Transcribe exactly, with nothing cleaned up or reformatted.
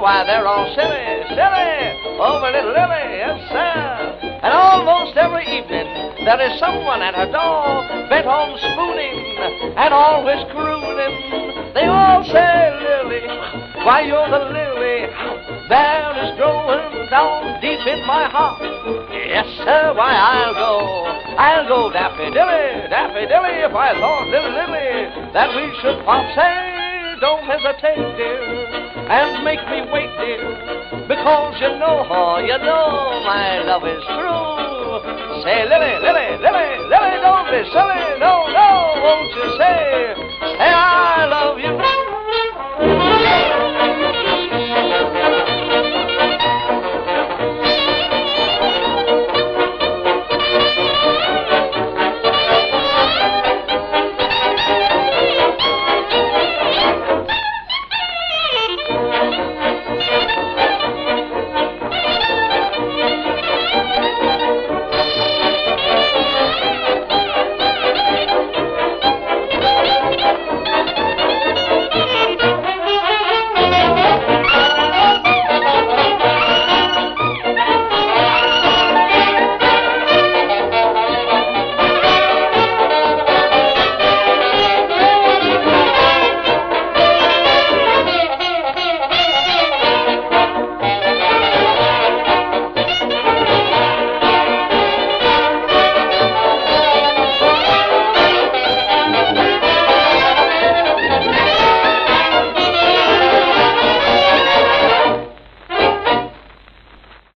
why they're all silly, silly over little Lily, yes, sir. And almost every evening there is someone at her door bent on spooning and always crooning. They all say, Lily, why you're the lily that is growing down deep in my heart. Yes, sir, why I'll go, I'll go daffodilly, daffodilly, if I thought, little Lily, that we should part. Say, don't hesitate, dear, and make me wait, dear, because you know, oh, you know my love is true. Say, Lily, Lily, Lily, Lily, don't be silly, no, no, won't you say, say I love you.